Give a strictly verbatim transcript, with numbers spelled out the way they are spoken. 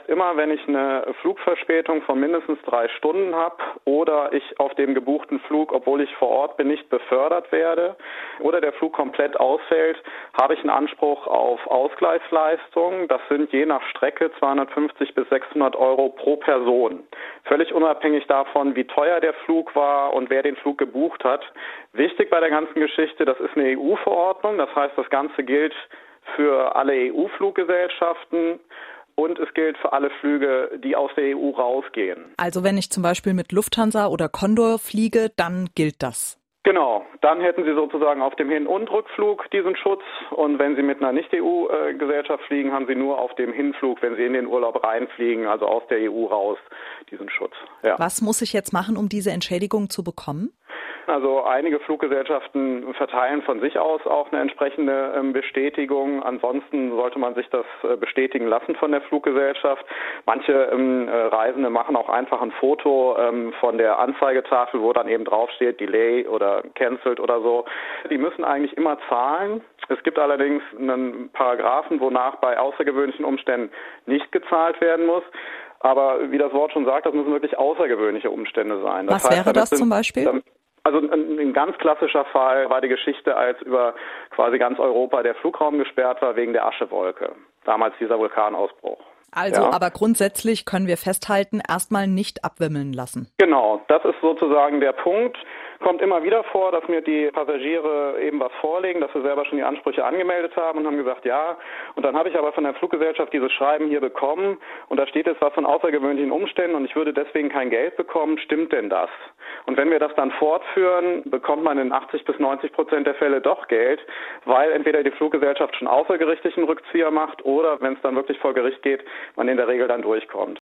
Immer wenn ich eine Flugverspätung von mindestens drei Stunden habe oder ich auf dem gebuchten Flug, obwohl ich vor Ort bin, nicht befördert werde oder der Flug komplett ausfällt, habe ich einen Anspruch auf Ausgleichsleistungen. Das sind je nach Strecke zweihundertfünfzig bis sechshundert Euro pro Person. Völlig unabhängig davon, wie teuer der Flug war und wer den Flug gebucht hat. Wichtig bei der ganzen Geschichte, das ist eine E U-Verordnung. Das heißt, das Ganze gilt für alle E U-Fluggesellschaften. Und es gilt für alle Flüge, die aus der E U rausgehen. Also wenn ich zum Beispiel mit Lufthansa oder Condor fliege, dann gilt das? Genau, dann hätten Sie sozusagen auf dem Hin- und Rückflug diesen Schutz. Und wenn Sie mit einer Nicht-E U-Gesellschaft fliegen, haben Sie nur auf dem Hinflug, wenn Sie in den Urlaub reinfliegen, also aus der E U raus, diesen Schutz. Ja. Was muss ich jetzt machen, um diese Entschädigung zu bekommen? Also einige Fluggesellschaften verteilen von sich aus auch eine entsprechende ähm, Bestätigung. Ansonsten sollte man sich das äh, bestätigen lassen von der Fluggesellschaft. Manche ähm, äh, Reisende machen auch einfach ein Foto ähm, von der Anzeigetafel, wo dann eben draufsteht Delay oder Cancelled oder so. Die müssen eigentlich immer zahlen. Es gibt allerdings einen Paragraphen, wonach bei außergewöhnlichen Umständen nicht gezahlt werden muss. Aber wie das Wort schon sagt, das müssen wirklich außergewöhnliche Umstände sein. Das Was heißt, wäre das sind, zum Beispiel? Dann, Also ein, ein ganz klassischer Fall war die Geschichte, als über quasi ganz Europa der Flugraum gesperrt war wegen der Aschewolke. Damals dieser Vulkanausbruch. Also, ja. aber grundsätzlich können wir festhalten, erstmal nicht abwimmeln lassen. Genau, das ist sozusagen der Punkt. Kommt immer wieder vor, dass mir die Passagiere eben was vorlegen, dass sie selber schon die Ansprüche angemeldet haben und haben gesagt, ja. Und dann habe ich aber von der Fluggesellschaft dieses Schreiben hier bekommen und da steht jetzt was von außergewöhnlichen Umständen und ich würde deswegen kein Geld bekommen. Stimmt denn das? Und wenn wir das dann fortführen, bekommt man in achtzig bis neunzig Prozent der Fälle doch Geld, weil entweder die Fluggesellschaft schon außergerichtlichen Rückzieher macht oder, wenn es dann wirklich vor Gericht geht, man in der Regel dann durchkommt.